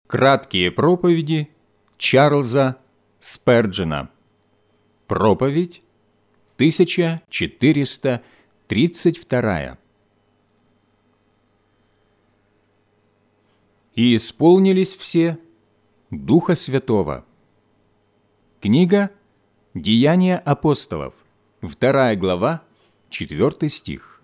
Краткие проповеди Чарльза Сперджена. Проповедь 1432. «И исполнились все Духа Святого». Книга «Деяния апостолов», 2 глава, 4 стих.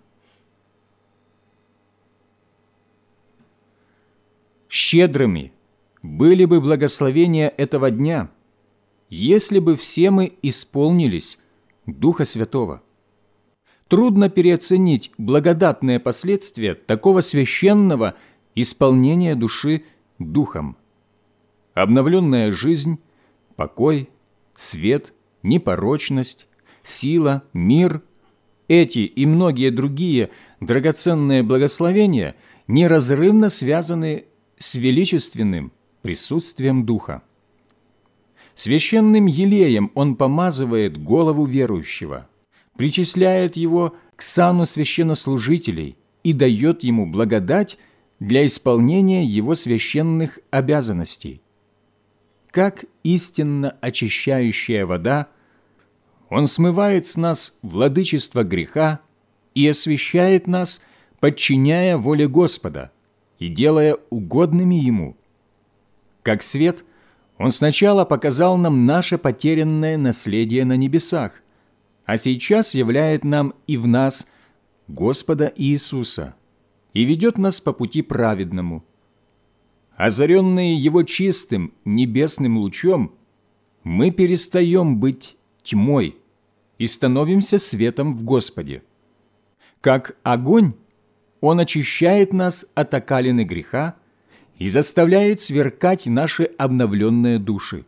«Щедрыми были бы благословения этого дня, если бы все мы исполнились Духа Святого». Трудно переоценить благодатные последствия такого священного исполнения души Духом. Обновленная жизнь, покой, свет, непорочность, сила, мир – эти и многие другие драгоценные благословения неразрывно связаны с величественным присутствием Духа. Священным елеем Он помазывает голову верующего, причисляет его к сану священнослужителей и дает ему благодать для исполнения его священных обязанностей. Как истинно очищающая вода, Он смывает с нас владычество греха и освящает нас, подчиняя воле Господа и делая угодными Ему. Как свет, Он сначала показал нам наше потерянное наследие на небесах, а сейчас являет нам и в нас Господа Иисуса и ведет нас по пути праведному. Озаренные Его чистым небесным лучом, мы перестаем быть тьмой и становимся светом в Господе. Как огонь, Он очищает нас от окалины греха и заставляет сверкать наши обновленные души.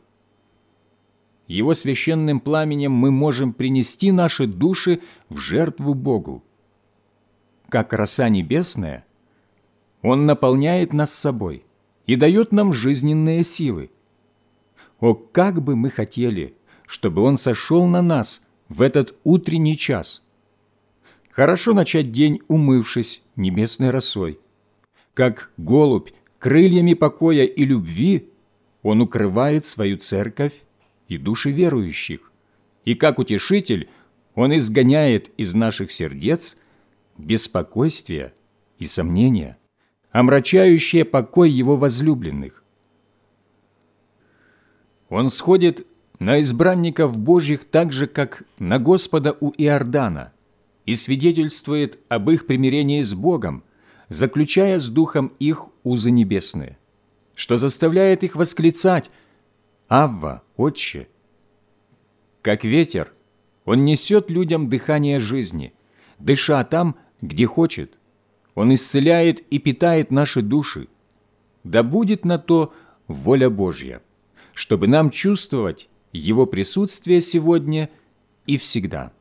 Его священным пламенем мы можем принести наши души в жертву Богу. Как роса небесная, Он наполняет нас собой и дает нам жизненные силы. О, как бы мы хотели, чтобы Он сошел на нас в этот утренний час! Хорошо начать день, умывшись небесной росой. Как голубь крыльями покоя и любви, Он укрывает свою церковь и души верующих, и как утешитель Он изгоняет из наших сердец беспокойствие и сомнения, омрачающие покой Его возлюбленных. Он сходит на избранников Божьих так же, как на Господа у Иордана, и свидетельствует об их примирении с Богом, заключая с Духом их узы небесные, что заставляет их восклицать: «Авва, Отче!» Как ветер, Он несет людям дыхание жизни, дыша там, где хочет. Он исцеляет и питает наши души. Да будет на то воля Божья, чтобы нам чувствовать Его присутствие сегодня и всегда.